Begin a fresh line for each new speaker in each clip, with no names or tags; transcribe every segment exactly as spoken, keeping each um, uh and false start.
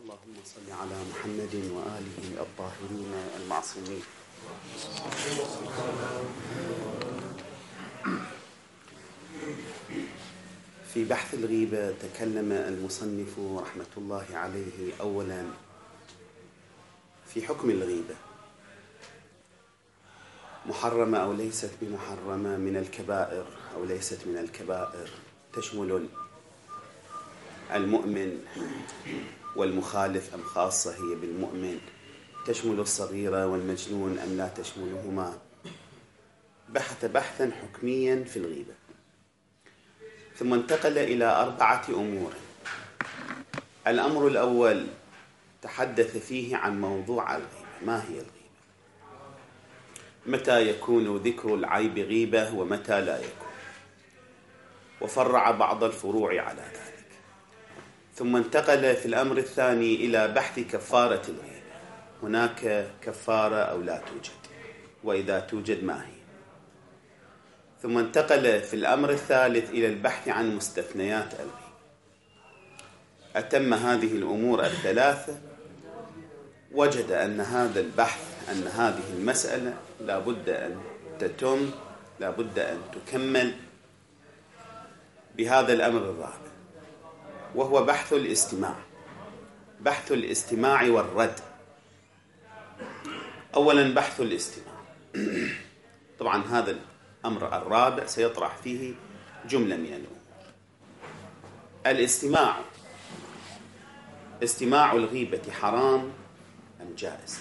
اللهم صل على محمد وآله الطاهرين المعصومين. في بحث الغيبة تكلم المصنف رحمة الله عليه أولا في حكم الغيبة، محرمة أو ليست بمحرمة، من الكبائر أو ليست من الكبائر، تشمل المؤمن والمخالف أم خاصة هي بالمؤمن، تشمل الصغيرة والمجنون أم لا تشملهما. بحث بحثا حكميا في الغيبة، ثم انتقل إلى أربعة أمور. الأمر الأول تحدث فيه عن موضوع الغيبة، ما هي الغيبة، متى يكون ذكر العيب غيبة ومتى لا يكون، وفرع بعض الفروع على ذلك. ثم انتقل في الأمر الثاني إلى بحث كفارة الغيبة، هناك كفارة أو لا توجد، وإذا توجد ما هي. ثم انتقل في الأمر الثالث إلى البحث عن مستثنيات الغيبة. أتم هذه الأمور الثلاثة، وجد أن هذا البحث، أن هذه المسألة لا بد أن تتم، لا بد أن تكمل بهذا الأمر الرابع، وهو بحث الاستماع، بحث الاستماع والرد. أولا بحث الاستماع. طبعا هذا الأمر الرابع سيطرح فيه جملة من الأمور. الاستماع، استماع الغيبة حرام أم جائز؟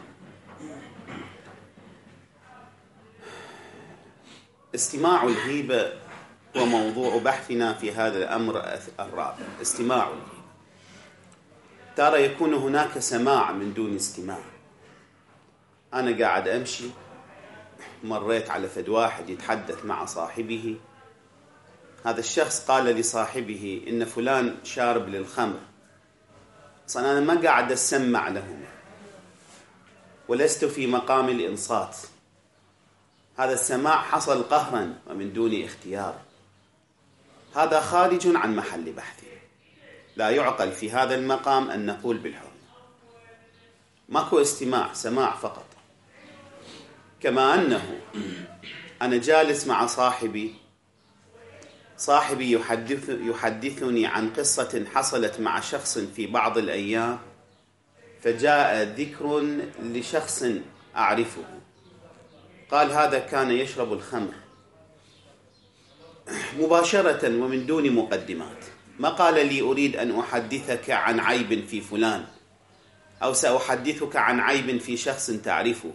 استماع الغيبة هو موضوع بحثنا في هذا الأمر الرابع. استماع الغيبة، ترى يكون هناك سماع من دون استماع. أنا قاعد أمشي، مريت على فد واحد يتحدث مع صاحبه، هذا الشخص قال لصاحبه إن فلان شارب للخمر، أصلا أنا ما قاعد أسمع لهم ولست في مقام الإنصات، هذا السماع حصل قهرا ومن دون اختيار، هذا خارج عن محل بحثه، لا يعقل في هذا المقام أن نقول بالحرمة. ماكو استماع، سماع فقط. كما أنه أنا جالس مع صاحبي، صاحبي يحدث يحدثني عن قصة حصلت مع شخص في بعض الأيام، فجاء ذكر لشخص أعرفه، قال هذا كان يشرب الخمر، مباشرة ومن دون مقدمات، ما قال لي أريد أن أحدثك عن عيب في فلان أو سأحدثك عن عيب في شخص تعرفه.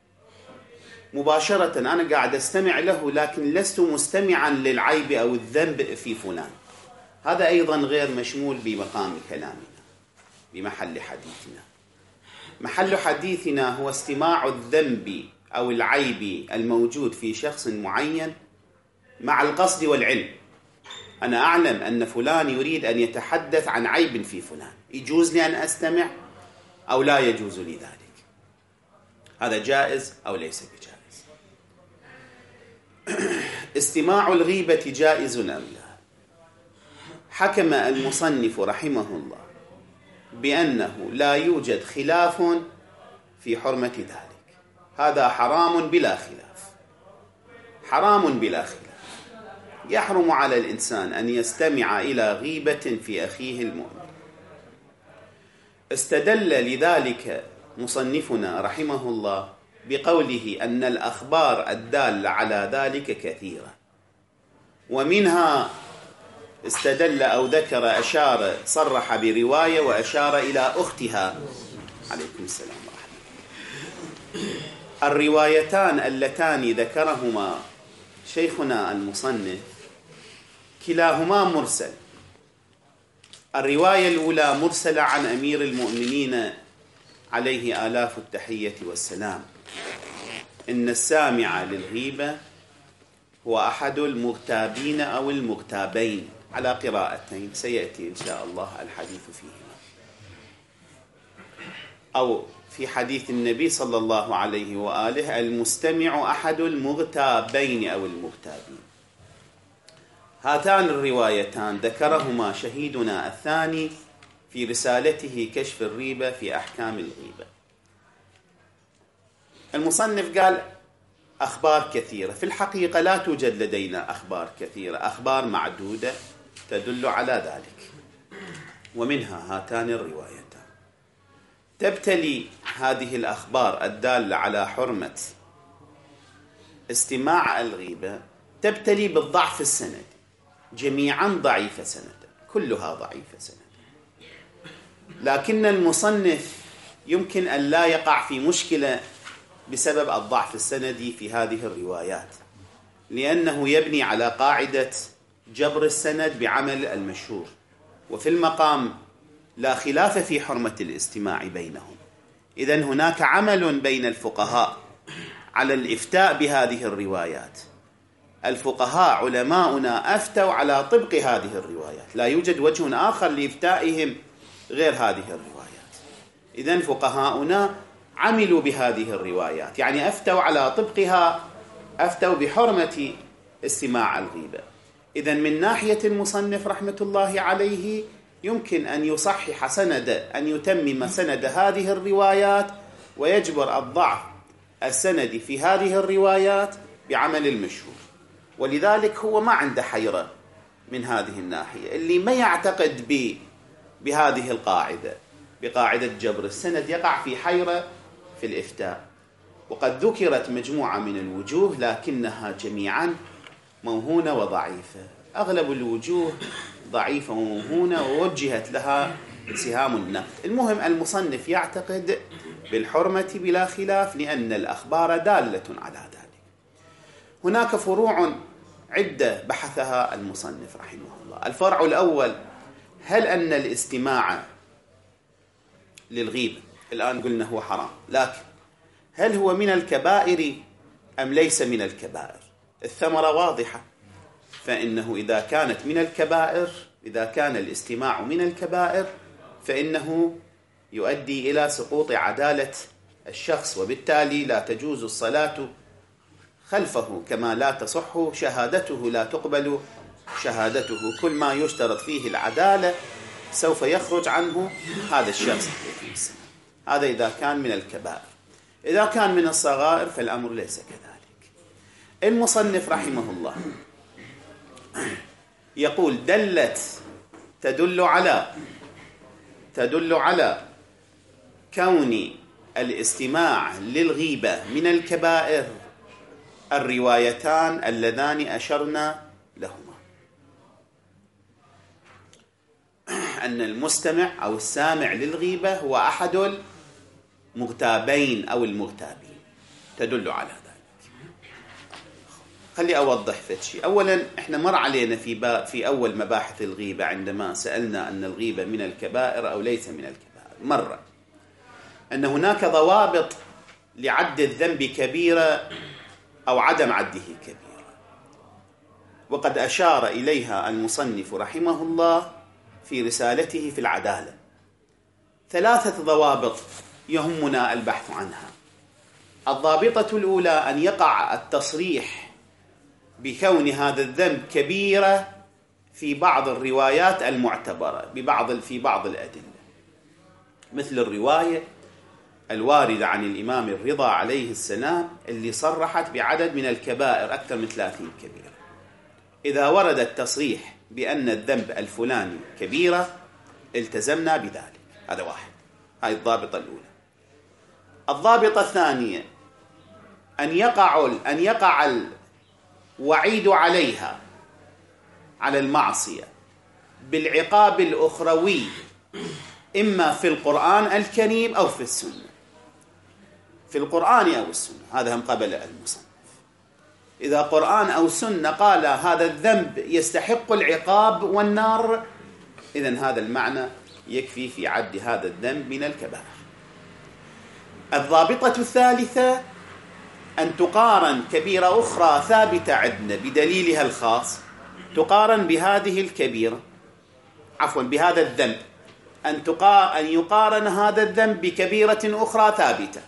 مباشرة أنا قاعد أستمع له، لكن لست مستمعا للعيب أو الذنب في فلان. هذا أيضا غير مشمول بمقام كلامنا، بمحل حديثنا. محل حديثنا هو استماع الذنب أو العيب الموجود في شخص معين مع القصد والعلم. أنا أعلم أن فلان يريد أن يتحدث عن عيب في فلان، يجوز لي أن أستمع أو لا يجوز لي ذلك؟ هذا جائز أو ليس بجائز؟ استماع الغيبة جائز أم لا؟ حكم المصنف رحمه الله بأنه لا يوجد خلاف في حرمة ذلك، هذا حرام بلا خلاف، حرام بلا خلاف. يحرم على الإنسان أن يستمع إلى غيبة في أخيه المؤمن. استدل لذلك مصنفنا رحمه الله بقوله أن الأخبار الدالة على ذلك كثيرة، ومنها استدل أو ذكر، أشار، صرح برواية وأشار إلى أختها عليكم السلام ورحمة الله. الروايتان اللتان ذكرهما شيخنا المصنف كلاهما مرسل. الرواية الأولى مرسلة عن أمير المؤمنين عليه آلاف التحية والسلام، إن السامع للغيبة هو أحد المغتابين أو المغتابين، على قراءتين سيأتي إن شاء الله الحديث فيهما، أو في حديث النبي صلى الله عليه وآله المستمع أحد المغتابين أو المغتابين. هاتان الروايتان ذكرهما شهيدنا الثاني في رسالته كشف الريبة في أحكام الغيبة. المصنف قال أخبار كثيرة، في الحقيقة لا توجد لدينا أخبار كثيرة، أخبار معدودة تدل على ذلك، ومنها هاتان الروايتان. تبتلي هذه الأخبار الدالة على حرمة استماع الغيبة تبتلي بالضعف السند، جميعا ضعيفة سند، كلها ضعيفة سند. لكن المصنف يمكن أن لا يقع في مشكلة بسبب الضعف السندي في هذه الروايات، لأنه يبني على قاعدة جبر السند بعمل المشهور، وفي المقام لا خلاف في حرمة الاستماع بينهم. إذن هناك عمل بين الفقهاء على الإفتاء بهذه الروايات. الفقهاء علماؤنا أفتوا على طبق هذه الروايات، لا يوجد وجه آخر لإفتائهم غير هذه الروايات. إذن فقهاؤنا عملوا بهذه الروايات، يعني أفتوا على طبقها، أفتوا بحرمة استماع الغيبة. إذن من ناحية المصنف رحمة الله عليه يمكن أن يصحح سند، أن يتمم سند هذه الروايات ويجبر الضعف السندي في هذه الروايات بعمل المشهور. ولذلك هو ما عنده حيرة من هذه الناحية. اللي ما يعتقد ب بهذه القاعدة، بقاعدة جبر السند، يقع في حيرة في الإفتاء. وقد ذكرت مجموعة من الوجوه لكنها جميعا موهونة وضعيفة، أغلب الوجوه ضعيفة وموهونة ووجهت لها سهام النقد. المهم المصنف يعتقد بالحرمة بلا خلاف لأن الأخبار دالة على ذلك. هناك فروع عدة بحثها المصنف رحمه الله. الفرع الأول: هل أن الاستماع للغيبة، الآن قلنا هو حرام، لكن هل هو من الكبائر أم ليس من الكبائر؟ الثمرة واضحة، فإنه إذا كانت من الكبائر، إذا كان الاستماع من الكبائر فإنه يؤدي إلى سقوط عدالة الشخص، وبالتالي لا تجوز الصلاة خلفه، كما لا تصح شهادته، لا تقبل شهادته. كل ما يشترط فيه العدالة سوف يخرج عنه هذا الشخص. هذا إذا كان من الكبائر. إذا كان من الصغائر فالأمر ليس كذلك. المصنف رحمه الله يقول: دلت تدل على تدل على كون الاستماع للغيبة من الكبائر الروايتان اللذان أشرنا لهما، أن المستمع أو السامع للغيبة هو أحد المغتابين أو المغتابين، تدل على ذلك. خلي أوضح في شيء. أولا إحنا مر علينا في في أول مباحث الغيبة عندما سألنا أن الغيبة من الكبائر أو ليس من الكبائر، مرة أن هناك ضوابط لعد الذنب كبيرة أو عدم عده كبيرة، وقد أشار إليها المصنف رحمه الله في رسالته في العدالة. ثلاثة ضوابط يهمنا البحث عنها. الضابطة الأولى أن يقع التصريح بكون هذا الذنب كبيرة في بعض الروايات المعتبرة ببعض في بعض الأدلة، مثل الرواية الواردة عن الإمام الرضا عليه السلام اللي صرحت بعدد من الكبائر أكثر من ثلاثين كبيرة. إذا ورد التصريح بأن الذنب الفلاني كبيرة التزمنا بذلك. هذا واحد، هذه الضابطة الأولى. الضابطة الثانية أن يقع أن يقع الوعيد عليها، على المعصية، بالعقاب الأخروي، إما في القرآن الكريم أو في السنة، في القرآن أو السنة. هذا هم قبل المصنف. إذا قرآن أو سنة قال هذا الذنب يستحق العقاب والنار، إذن هذا المعنى يكفي في عد هذا الذنب من الكبائر. الضابطة الثالثة أن تقارن كبيرة أخرى ثابتة عندنا بدليلها الخاص، تقارن بهذه الكبيرة، عفوا بهذا الذنب، أن أن يقارن هذا الذنب بكبيرة أخرى ثابتة،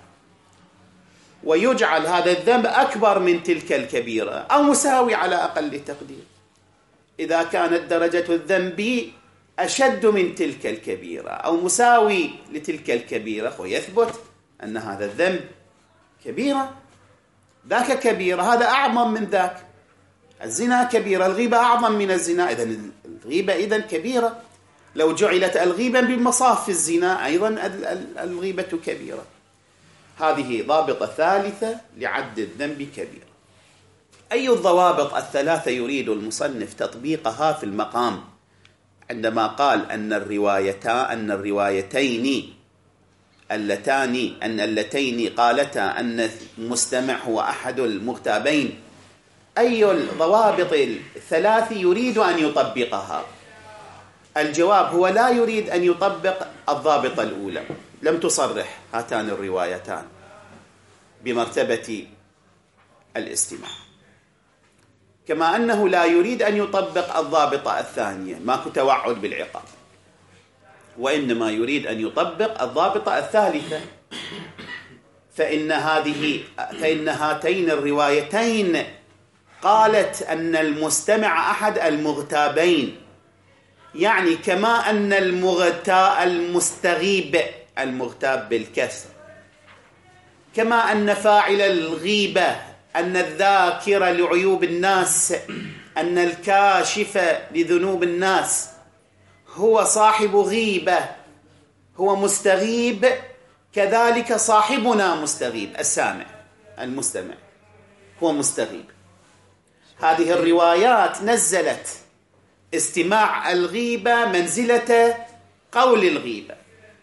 ويجعل هذا الذنب أكبر من تلك الكبيرة أو مساوي على أقل تقدير. إذا كانت درجة الذنب أشد من تلك الكبيرة أو مساوي لتلك الكبيرة، ويثبت أن هذا الذنب كبيرة، ذاك كبيرة، هذا أعظم من ذاك. الزنا كبيرة، الغيبة أعظم من الزنا، إذن الغيبة إذن كبيرة. لو جعلت الغيبة بمصاف الزنا أيضا الغيبة كبيرة. هذه ضابطة ثالثة لعد الذنب كبير. أي الضوابط الثلاثة يريد المصنف تطبيقها في المقام عندما قال أن الروايتان أن الروايتين اللتان أن اللتين قالتا أن المستمع هو أحد المغتابين؟ أي الضوابط الثلاث يريد أن يطبقها؟ الجواب هو لا يريد أن يطبق الضابطة الأولى، لم تصرح هاتان الروايتان بمرتبة الاستماع، كما أنه لا يريد أن يطبق الضابطة الثانية ماكو توعد بالعقاب، وإنما يريد أن يطبق الضابطة الثالثة. فإن هذه فإن هاتين الروايتين قالت أن المستمع أحد المغتابين، يعني كما أن المغتا المستغيب المغتاب بالكسر، كما أن فاعل الغيبة أن الذاكر لعيوب الناس أن الكاشف لذنوب الناس هو صاحب غيبة، هو مستغيب، كذلك صاحبنا مستغيب، السامع المستمع هو مستغيب. هذه الروايات نزلت استماع الغيبة منزلة قول الغيبة.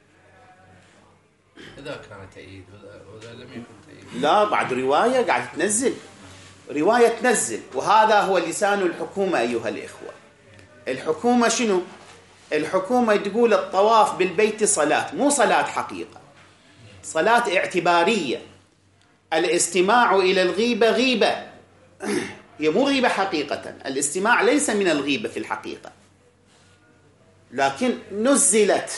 إذا كان تأييد وإذا لم يكن تأييد،
لا، بعد رواية قاعد تنزل، رواية تنزل. وهذا هو لسان الحكومة أيها الإخوة. الحكومة شنو؟ الحكومة تقول الطواف بالبيت صلاة، مو صلاة حقيقة، صلاة اعتبارية. الاستماع إلى الغيبة غيبة، هي مو غيبة حقيقة. الاستماع ليس من الغيبة في الحقيقة، لكن نزلت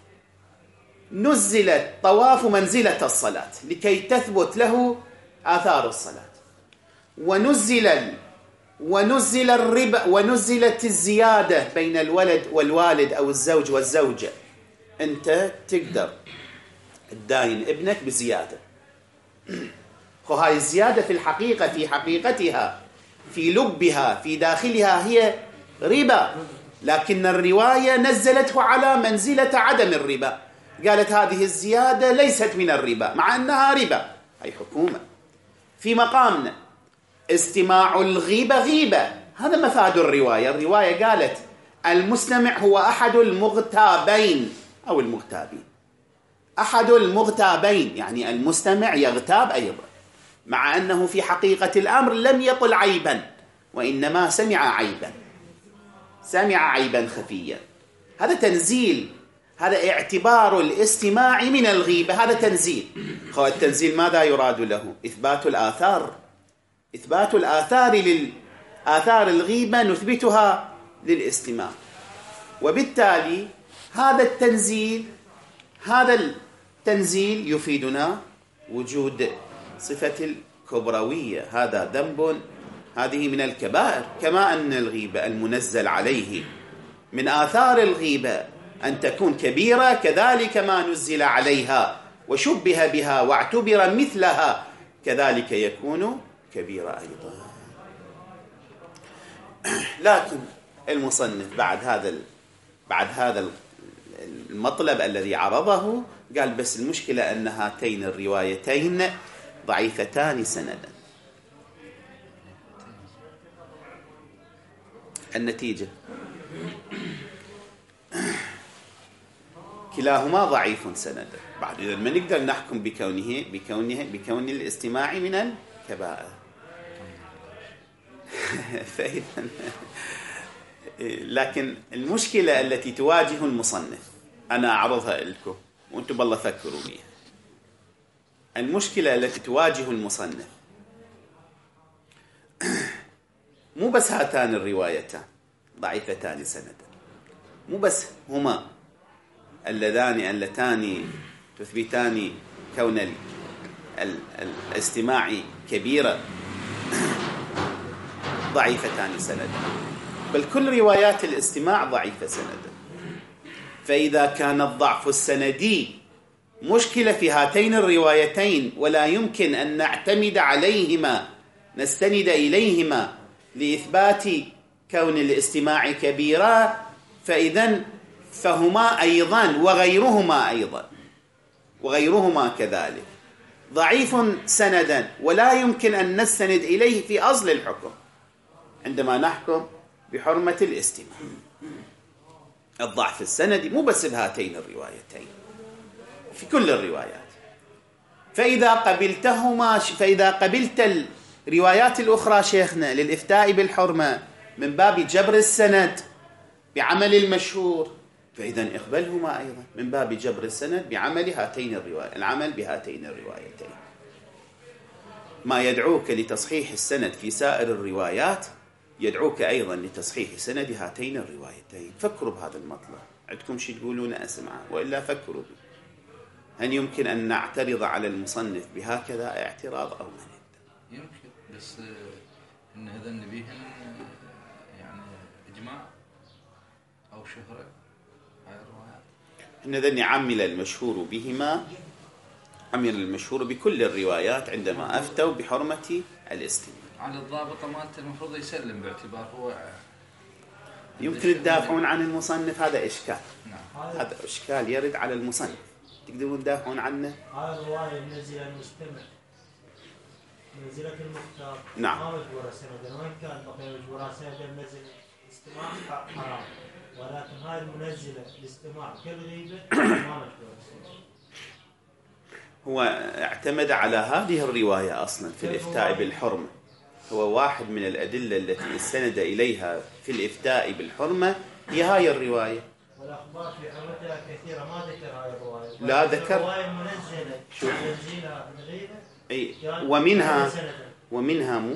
نزلت طواف منزلة الصلاة لكي تثبت له آثار الصلاة، ونزل ونزل الربا، ونزلت الزيادة بين الولد والوالد أو الزوج والزوجة. أنت تقدر تداين ابنك بزيادة، وهاي الزيادة في الحقيقة في حقيقتها في لبها في داخلها هي ربا، لكن الرواية نزلته على منزلة عدم الربا، قالت هذه الزيادة ليست من الربا مع أنها ربا. هي حكومة. في مقامنا استماع الغيبة غيبة، هذا مفاد الرواية. الرواية قالت المستمع هو أحد المغتابين أو المغتابين، أحد المغتابين يعني المستمع يغتاب أيضا، مع أنه في حقيقة الأمر لم يقل عيبا، وإنما سمع عيبا، سمع عيبا خفيا. هذا تنزيل، هذا اعتبار الاستماع من الغيبة، هذا تنزيل. هو التنزيل ماذا يراد له؟ إثبات الآثار، إثبات الآثار للآثار الغيبة نثبتها للاستماع. وبالتالي هذا التنزيل هذا التنزيل يفيدنا وجود صفة الكبروية، هذا ذنب، هذه من الكبائر. كما أن الغيبة المنزل عليه من آثار الغيبة أن تكون كبيرة، كذلك ما نزل عليها وشبه بها واعتبر مثلها كذلك يكون كبيرة أيضا. لكن المصنف بعد هذا بعد هذا المطلب الذي عرضه قال بس المشكلة أن هاتين الروايتين ضعيفتان سندا. النتيجة كلاهما ضعيف سندا. بعد إذا ما نقدر نحكم بكونه بكونه بكون الاستماع من الكبائر. لكن المشكلة التي تواجه المصنف أنا أعرضها لكم وأنتم بالله فكروا بها. المشكلة التي تواجه المصنف مو بس هاتان الروايتان ضعيفتان سندا، مو بس هما اللذان اللتان تثبتان كون ال ال الاستماع كبيرة ضعيفتان سندا، بل كل روايات الاستماع ضعيفة سندا. فإذا كان الضعف السندي مشكلة في هاتين الروايتين ولا يمكن أن نعتمد عليهما نستند إليهما لإثبات كون الاستماع كبيرا، فإذن فهما أيضا وغيرهما أيضا وغيرهما كذلك ضعيف سندا، ولا يمكن أن نستند إليه في أصل الحكم عندما نحكم بحرمة الاستماع. الضعف السندي مو بس بهاتين الروايتين، في كل الروايات. فإذا قبلتهما فإذا قبلت الروايات الأخرى شيخنا للإفتاء بالحرمة من باب جبر السند بعمل المشهور، فإذا اقبلهما أيضا من باب جبر السند بعمل هاتين الرواية العمل بهاتين الروايتين. ما يدعوك لتصحيح السند في سائر الروايات يدعوك أيضا لتصحيح سند هاتين الروايتين. فكروا بهذا المطلب، عندكم شيء تقولون أسمعه، وإلا فكروا به. هل يمكن أن نعترض على المصنف بهكذا اعتراض أو من
يمكن، بس إن هذا النبي يعني إجماع أو شهرة هاي الروايات.
إن ذني عمل المشهور بهما، عمل المشهور بكل الروايات عندما أفتوا بحرمة الاستماع.
على الضابط مالته المفروض يسلم باعتبار هو
يمكن تدافعون عن المصنف، هذا إشكال.
نعم.
هذا إشكال يرد على المصنف، تقدرون تدافعون عنه.
هذا الرواية منزلة المستمع، منزلة المختار.
نعم.
ما مجبورة سندا، وإن كان بقي مجبورة سندا منزل الاستماع حرام، ولكن هاي المنزلة الاستماع كالغيبة ما مجبورة سندا.
هو اعتمد على هذه الرواية أصلا في الإفتاء بالحرمة، هو واحد من الأدلة التي استند إليها في الإفتاء بالحرمة هي هاي الرواية.
والأخبار في حرمتها كثيرة، ما ذكر هاي الرواية.
لا ذكر.
الرواية المنزلة تنزيلها الغيبة.
أي ومنها ومنها مو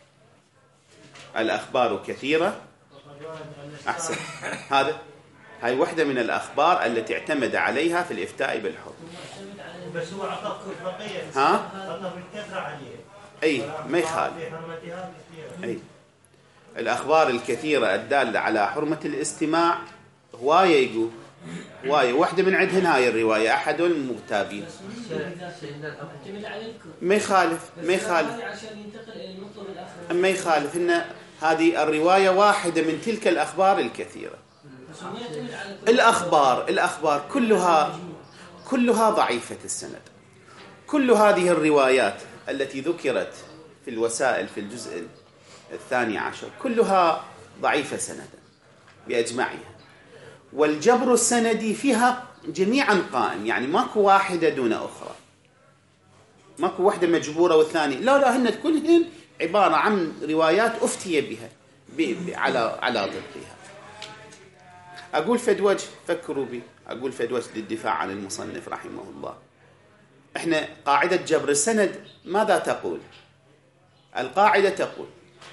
الأخبار كثيرة. أحسن، هذا هاي واحدة من الأخبار التي اعتمد عليها في الإفتاء بالحرمة.
بس هو عطف بقية.
ها؟
عطف الكثرة عليه.
أي ما يخالف. أي الأخبار الكثيرة الدالة على حرمة الاستماع هواية، يقول هواية، واحدة من عندهن هاي الرواية أحد المغتابين. ما يخالف ما يخالف ما يخالف إن هذه الرواية واحدة من تلك الأخبار الكثيرة. الأخبار الأخبار كلها كلها ضعيفة السند. كل هذه الروايات التي ذكرت في الوسائل في الجزء الثاني عشر كلها ضعيفة سندا بأجمعها، والجبر السندي فيها جميعا قائم، يعني ماكو واحدة دون أخرى، ماكو واحدة مجبورة والثانية لا لا، هن كلهن عبارة عن روايات أفتي بها على على ضدها. أقول فد وجه فكروا بي، أقول فد وجه للدفاع عن المصنف رحمه الله. إحنا قاعدة جبر السند ماذا تقول؟ القاعدة تقول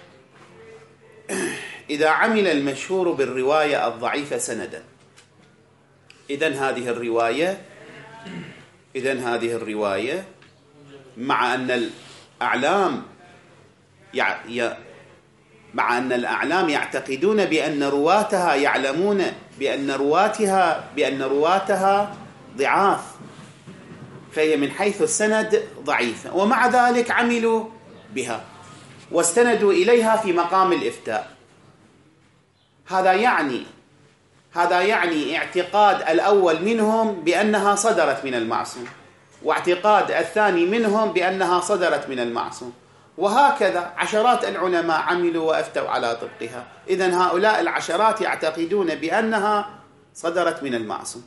إذا عمل المشهور بالرواية الضعيفة سندا، إذن هذه الرواية إذن هذه الرواية مع أن الأعلام يع... ي... مع أن الأعلام يعتقدون بأن رواتها يعلمون بأن رواتها بأن رواتها ضعاف، فهي من حيث السند ضعيفة، ومع ذلك عملوا بها واستندوا إليها في مقام الإفتاء. هذا يعني هذا يعني اعتقاد الأول منهم بأنها صدرت من المعصوم، واعتقاد الثاني منهم بأنها صدرت من المعصوم، وهكذا عشرات العلماء عملوا وأفتوا على طبقها. إذن هؤلاء العشرات يعتقدون بأنها صدرت من المعصوم،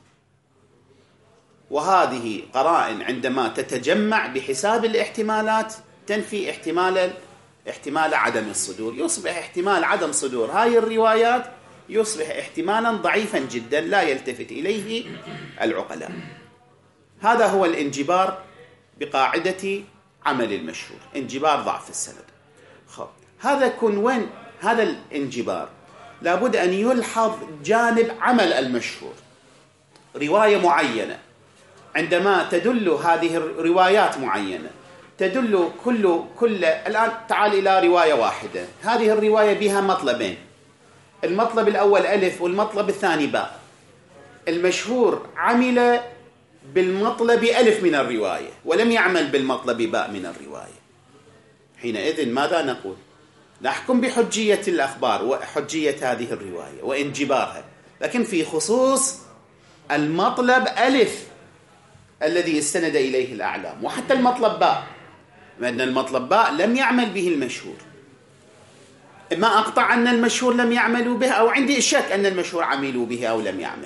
وهذه قرائن عندما تتجمع بحساب الاحتمالات تنفي احتمال احتمال عدم الصدور، يصبح احتمال عدم صدور هاي الروايات يصبح احتمالا ضعيفا جدا لا يلتفت إليه العقلاء. هذا هو الانجبار بقاعدة عمل المشهور، انجبار ضعف السند. خب هذا كن وين هذا الانجبار لابد أن يلحظ جانب عمل المشهور. رواية معينة عندما تدل هذه الروايات معينة تدل كل كل الآن تعال إلى رواية واحدة، هذه الرواية بها مطلبين، المطلب الأول ألف والمطلب الثاني باء. المشهور عمل بالمطلب ألف من الرواية ولم يعمل بالمطلب باء من الرواية، حينئذ ماذا نقول؟ نحكم بحجية الأخبار وحجية هذه الرواية وانجبارها، لكن في خصوص المطلب ألف الذي استند إليه الأعلام، وحتى المطلب باء، لأن المطلب باء لم يعمل به المشهور. ما أقطع أن المشهور لم يعملوا به، أو عندي شك أن المشهور عملوا به أو لم يعمل.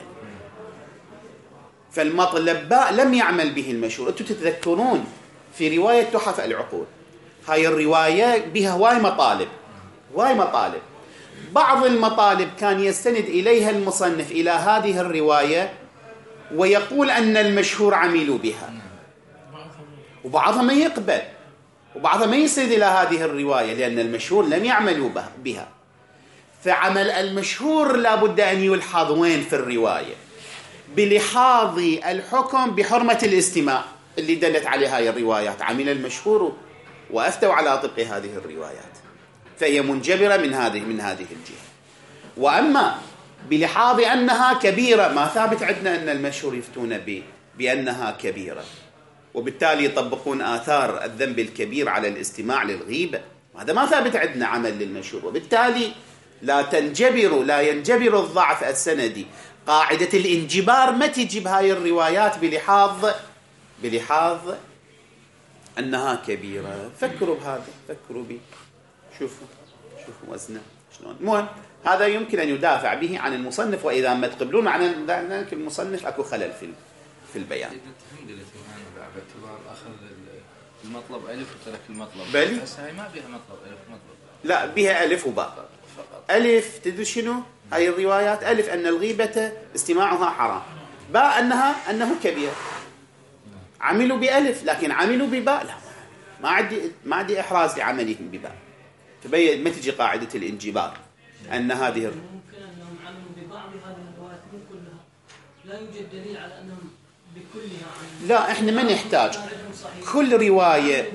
فالمطلب باء لم يعمل به المشهور. أنتم تتذكرون في رواية تحف العقول، هاي الرواية بها هواي مطالب هواي مطالب بعض المطالب كان يستند إليها المصنف إلى هذه الرواية ويقول أن المشهور عملوا بها، وبعضها ما يقبل، وبعضها ما يستند إلى هذه الرواية لأن المشهور لم يعملوا بها. فعمل المشهور لابد أن يلحظ وين في الرواية، بلحاظ الحكم بحرمة الاستماع اللي دلت عليه هاي الروايات. عمل المشهور وأفتوا على طبق هذه الروايات، فهي منجبرة من هذه من هذه الجهة. وأما بلحاظ أنها كبيرة، ما ثابت عندنا أن المشهور يفتون ب بأنها كبيرة، وبالتالي يطبقون آثار الذنب الكبير على الاستماع للغيبة، هذا ما ثابت عندنا عمل للمشهور، وبالتالي لا تنجبر لا ينجبر الضعف السندي. قاعدة الانجبار ما تجي بهاي الروايات بلحاظ بلحاظ أنها كبيرة. فكروا بهذا، فكروا به، شوفوا شوفوا وزنه شلون. المهم هذا يمكن أن يدافع به عن المصنف، وإذا ما تقبلون عن ذلك المصنف أكو خلل في في البيان.
باعتبار أخذ المطلب ألف وترك المطلب
بلي
بس هاي ما بها مطلب ألف مطلب،
لا بها ألف وباء. ألف تدري شنو هاي الروايات؟ ألف أن الغيبة استماعها حرام، باء أنها أنه كبير. عملوا بألف لكن عملوا بباء، لا ما عندي ما عندي إحراز لعملهم بباء. تبين ما تجي قاعدة الانجبار أن هذه
ممكن أنهم عملوا ببعض هذه الروايات مو كلها، لا يوجد دليل على أنهم بكلها عملوا.
لا إحنا ما نحتاج كل رواية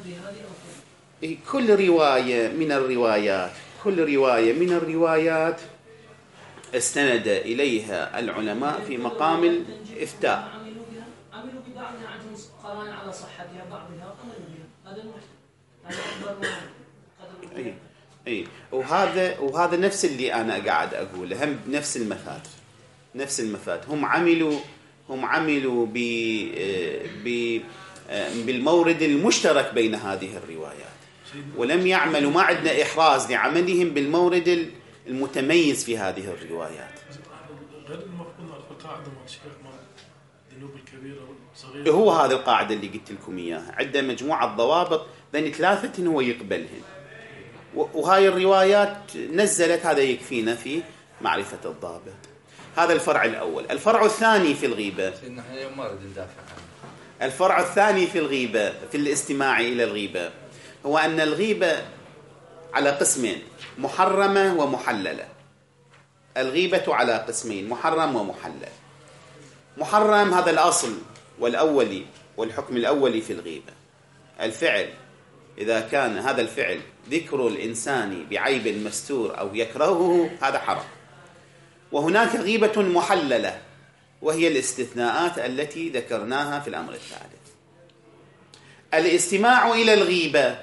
كل رواية من الروايات كل رواية من الروايات استند إليها العلماء في مقام الإفتاء.
عملوا ببعضها عندهم قرائن على صحتها، بعضها عملوا بها، هذا المحتمل.
أي أي وهذا وهذا نفس اللي أنا قاعد أقوله، هم بنفس المفات نفس المفات هم عملوا هم عملوا ب ب بالمورد المشترك بين هذه الروايات، ولم يعملوا، ما عندنا إحراز لعملهم بالمورد المتميز في هذه الروايات.
غير المفهوم القاعدة مع الشيخ مع الذنوب الكبيرة والصغيرة،
هو هذه القاعدة اللي قلت لكم إياها، عنده مجموعة ضوابط بين ثلاثة هو يقبلهن، وهاي الروايات نزلت، هذا يكفينا في معرفة الضابط. هذا الفرع الأول. الفرع الثاني في الغيبة، الفرع الثاني في الغيبة في الاستماع إلى الغيبة هو أن الغيبة على قسمين، محرمة ومحللة. الغيبة على قسمين، محرم ومحلل. محرم هذا الأصل والأولي والحكم الأولي في الغيبة، الفعل إذا كان هذا الفعل ذكر الإنسان بعيب مستور أو يكرهه هذا حرام. وهناك غيبة محللة وهي الاستثناءات التي ذكرناها في الأمر الثالث. الاستماع إلى الغيبة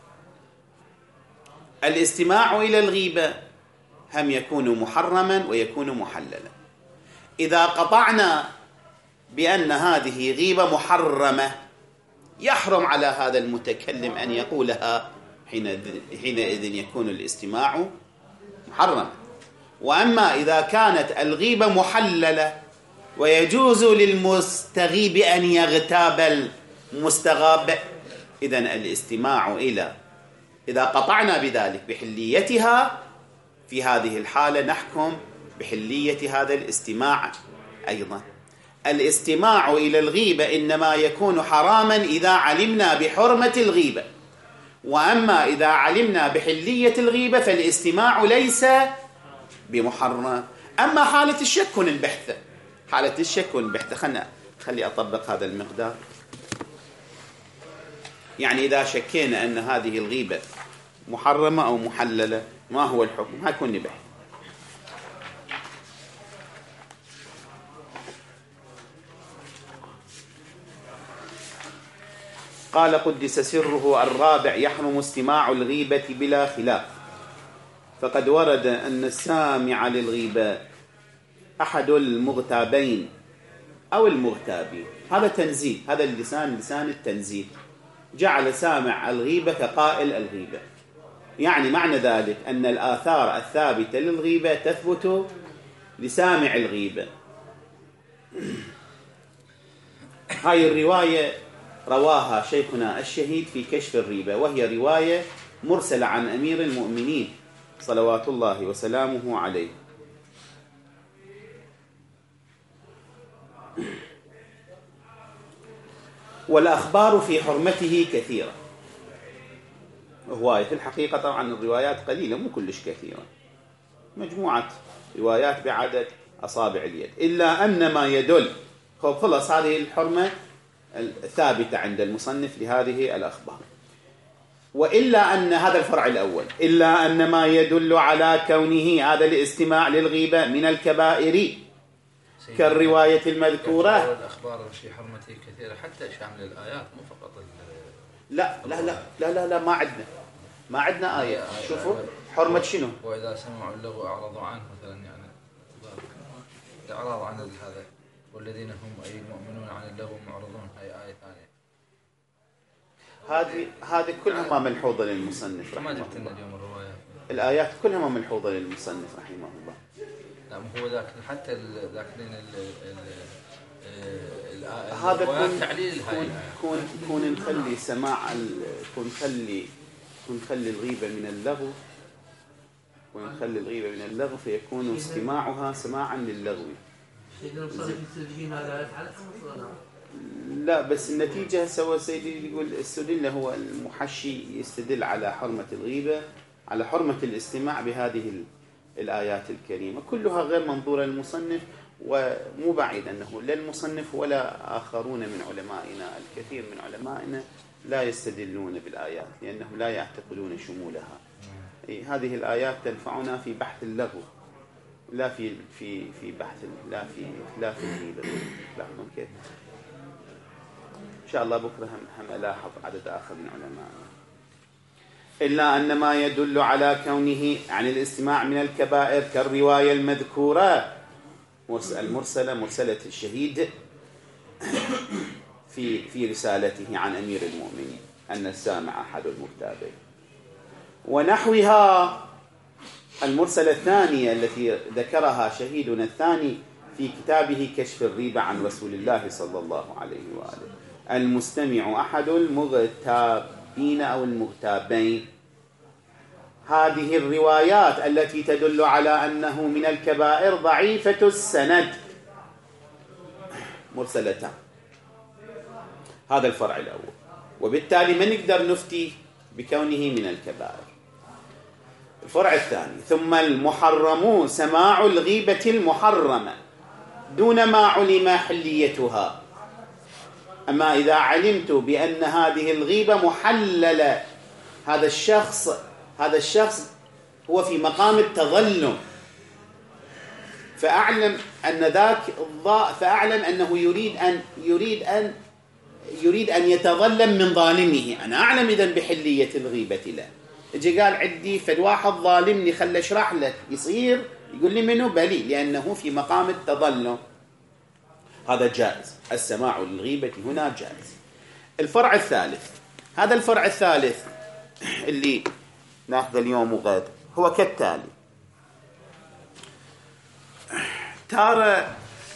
الاستماع إلى الغيبة هم يكون محرما ويكون محللا. إذا قطعنا بأن هذه غيبة محرمة يحرم على هذا المتكلم أن يقولها، حينئذ يكون الاستماع محرما. وأما إذا كانت الغيبة محللة ويجوز للمستغيب أن يغتاب المستغاب، إذن الاستماع إلى إذا قطعنا بذلك بحليتها، في هذه الحالة نحكم بحلية هذا الاستماع أيضا. الاستماع إلى الغيبة إنما يكون حراما إذا علمنا بحرمة الغيبة، وأما إذا علمنا بحلية الغيبة فالاستماع ليس بمحرم. أما حالة الشك البحث حالة الشك البحث خلنا خلي أطبق هذا المقدار. يعني إذا شكينا أن هذه الغيبة محرمة أو محللة، ما هو الحكم؟ هيكون بحث. قال قدس سره الرابع: يحرم استماع الغيبة بلا خلاف، فقد ورد أن السامع للغيبة أحد المغتابين أو المغتابين. هذا تنزيل، هذا اللسان لسان التنزيل، جعل سامع الغيبة كقائل الغيبة. يعني معنى ذلك أن الآثار الثابتة للغيبة تثبت لسامع الغيبة. هاي الرواية رواها شيخنا الشهيد في كشف الريبة، وهي رواية مرسلة عن أمير المؤمنين صلوات الله وسلامه عليه. والأخبار في حرمته كثيرة، هواية في الحقيقة. طبعا الروايات قليلة مو كلش كثيرة، مجموعة روايات بعدد أصابع اليد، إلا أن ما يدل خلص هذه الحرمة الثابتة عند المصنف لهذه الأخبار. وإلا أن هذا الفرع الأول، إلا أن ما يدل على كونه هذا الاستماع للغيبة من الكبائر كالرواية المذكورة.
الأخبار في حرمته كثيرة حتى شامل الآيات مو فقط.
لا لا لا لا لا, لا ما عندنا ما عندنا آية. شوفوا حرمة شنو؟
وإذا سمعوا اللغو أعرضوا عنه مثلا، يعني الإعراض عن هذا، والذين هم أي المؤمنون عن اللغو معرضون، هاي آية ثانية.
هذه هذه كلها ما ملحوظة للمصنف رحمه
ما
الله.
جبت لنا اليوم الروايات،
الآيات كلها ما ملحوظة للمصنف رحمه الله.
لا مو هو ذاك، حتى ذاكرين
هذا كون
تعليل هاي
كون كون نخلي سماع كون نخلي كون نخلي الغيبة من اللغو، ونخلي الغيبة من اللغو فيكون استماعها سماعا للغو. لا بس النتيجة سوى سيدي يقول استدل، هو المحشي يستدل على حرمة الغيبة، على حرمة الاستماع بهذه الآيات الكريمة، كلها غير منظورة للمصنف، ومو بعيد أنه لا المصنف ولا آخرون من علمائنا، الكثير من علمائنا لا يستدلون بالآيات لأنهم لا يعتقدون شمولها. هذه الآيات تنفعنا في بحث اللغو، لا في في في بحث لا في لا في الغيبة. لاحظون كيف؟ إن شاء الله بكرة هم ألاحظ عدد آخر من علمائنا. إلا أن ما يدل على كونه عن الاستماع من الكبائر كالرواية المذكورة المرسلة مرسلة الشهيد في في رسالته عن أمير المؤمنين أن السامع أحد المغتابين، ونحوها المرسلة الثانية التي ذكرها شهيدنا الثاني في كتابه كشف الريبة عن رسول الله صلى الله عليه وآله: المستمع أحد المغتابين أو المغتابين. هذه الروايات التي تدل على أنه من الكبائر ضعيفة السند، مرسلتان. هذا الفرع الأول، وبالتالي ما نقدر نفتي بكونه من الكبائر. الفرع الثاني: ثم المحرم سماع الغيبة المحرمة دون ما علم حليتها. أما إذا علمت بأن هذه الغيبة محللة، هذا الشخص هذا الشخص هو في مقام التظلم، فأعلم أن ذاك الضاء فأعلم أنه يريد أن يريد أن يريد أن يتظلم من ظالمه. أنا أعلم إذن بحلية الغيبة له. اجي قال عندي فد واحد ظالمني، خل اشرح لك، يصير يقول لي منه بلي، لأنه في مقام التظلم. هذا جائز، السماع للغيبة هنا جائز. الفرع الثالث، هذا الفرع الثالث اللي ناخذ اليوم وغد، هو كالتالي: ترى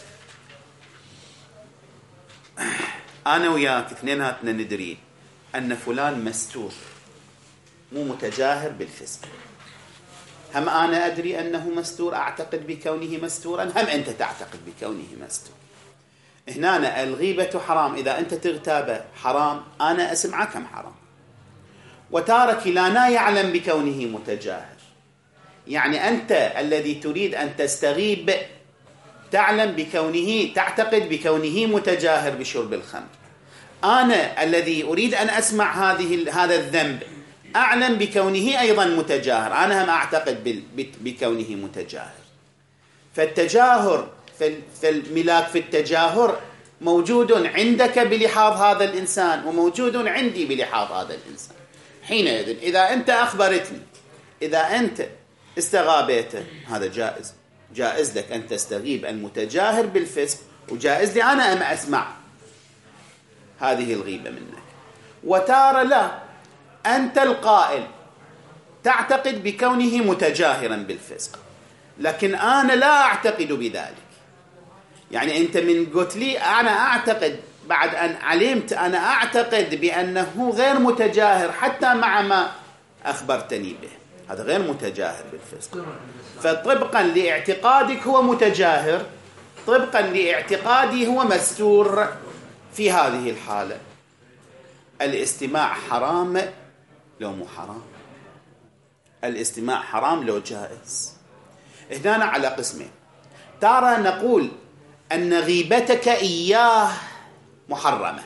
أنا وياك اثنيناتنا ندري أن فلان مستور مو متجاهر بالفسق. هم أنا أدري أنه مستور، أعتقد بكونه مستورا، هم أنت تعتقد بكونه مستور. هنا الغيبة حرام، إذا أنت تغتابه حرام، أنا أسمعك هم حرام. وتارة كلانا يعلم بكونه متجاهر، يعني أنت الذي تريد أن تستغيب تعلم بكونه، تعتقد بكونه متجاهر بشرب الخمر. أنا الذي أريد أن أسمع هذه هذا الذنب أعلم بكونه أيضا متجاهر، أنا هم أعتقد بكونه متجاهر. فالتجاهر في الملاك في التجاهر موجود عندك بلحاظ هذا الإنسان وموجود عندي بلحاظ هذا الإنسان. حينئذ إذا أنت أخبرتني، إذا أنت استغابيت، هذا جائز. جائز لك أن تستغيب المتجاهر بالفسق، وجائز لي أنا أم أسمع هذه الغيبة منك. وتارى لا، أنت القائل تعتقد بكونه متجاهرا بالفسق، لكن أنا لا أعتقد بذلك. يعني أنت من قلت لي أنا أعتقد، بعد أن علمت أنا أعتقد بأنه غير متجاهر حتى مع ما أخبرتني به، هذا غير متجاهر بالفسق. فطبقا لاعتقادك هو متجاهر، طبقا لاعتقادي هو مستور. في هذه الحالة الاستماع حرام لو مو حرام؟ الاستماع حرام لو جائز؟ هنا على قسمين. ترى نقول أن غيبتك إياه محرمة.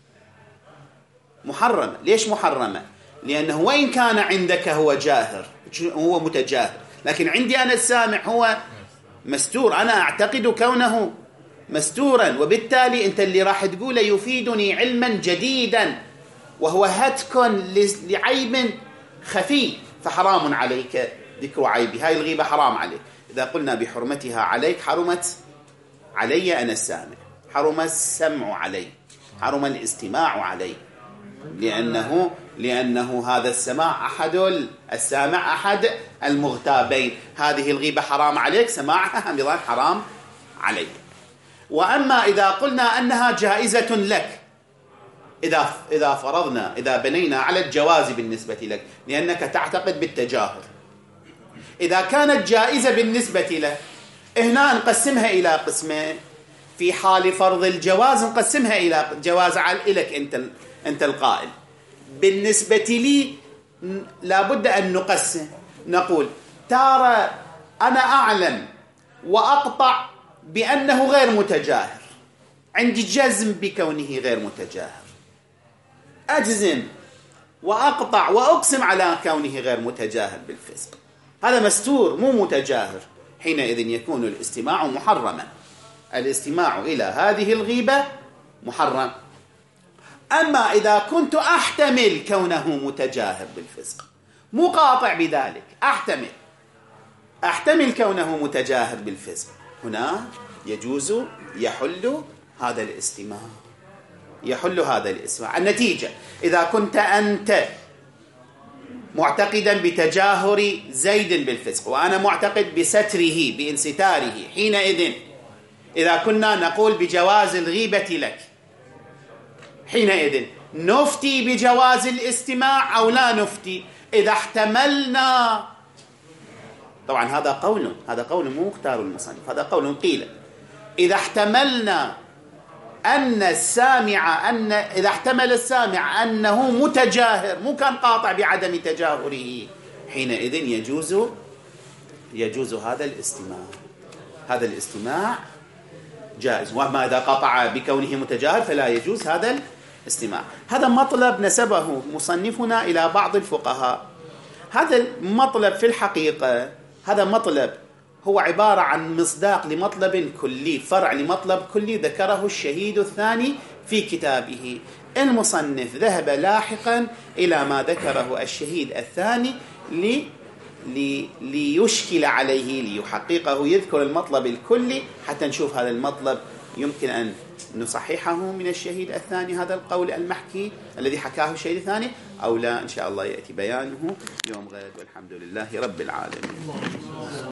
محرمة. ليش محرمة؟ لأنه وإن كان عندك هو جاهر، هو متجاهر، لكن عندي أنا السامع هو مستور، أنا أعتقد كونه مستورا، وبالتالي أنت اللي راح تقوله يفيدني علما جديدا وهو هتك لعيب خفي، فحرام عليك ذكر عيبي. هاي الغيبة حرام عليك. إذا قلنا بحرمتها عليك، حرمت علي أنا السامع، حرم السمع علي، حرم الاستماع علي، لأنه لأنه هذا السماع أحد السامع أحد المغتابين. هذه الغيبة حرام عليك، سماعها أيضا حرام عليك. وأما إذا قلنا أنها جائزة لك، إذا إذا فرضنا إذا بنينا على الجواز بالنسبة لك لأنك تعتقد بالتجاهر، إذا كانت جائزة بالنسبة له، هنا نقسمها إلى قسمين. في حال فرض الجواز نقسمها إلى جواز عليك أنت أنت القائل. بالنسبة لي لابد أن نقسم، نقول ترى أنا أعلم وأقطع بأنه غير متجاهر، عندي جزم بكونه غير متجاهر، أجزم وأقطع وأقسم على كونه غير متجاهر بالفسق، هذا مستور مو متجاهر. حينئذ يكون الاستماع محرما، الاستماع إلى هذه الغيبة محرم. أما إذا كنت أحتمل كونه متجاهر بالفسق، مو قاطع بذلك، أحتمل أحتمل كونه متجاهر بالفسق، هنا يجوز يحل هذا الاستماع، يحل هذا الاستماع. النتيجة إذا كنت أنت معتقدا بتجاهر زيد بالفسق وأنا معتقد بستره بانستاره، حينئذ إذا كنا نقول بجواز الغيبة لك، حينئذ نفتي بجواز الاستماع أو لا نفتي؟ إذا احتملنا، طبعا هذا قول هذا قول مو مختار المصنف، هذا قول قيل. إذا احتملنا أن السامع أن إذا احتمل السامع أنه متجاهر، مو كان قاطع بعدم تجاهره، حينئذ يجوز يجوز هذا الاستماع، هذا الاستماع جائز. وما إذا قطع بكونه متجاهر فلا يجوز هذا الاستماع. هذا مطلب نسبه مصنفنا إلى بعض الفقهاء. هذا المطلب في الحقيقة هذا مطلب هو عبارة عن مصداق لمطلب كلي، فرع لمطلب كلي ذكره الشهيد الثاني في كتابه. المصنف ذهب لاحقا إلى ما ذكره الشهيد الثاني لي لي ليشكل عليه، ليحققه، يذكر المطلب الكلي حتى نشوف هذا المطلب يمكن أن نصححه من الشهيد الثاني، هذا القول المحكي الذي حكاه الشهيد الثاني، أو لا. إن شاء الله يأتي بيانه يوم غد، والحمد لله رب العالمين.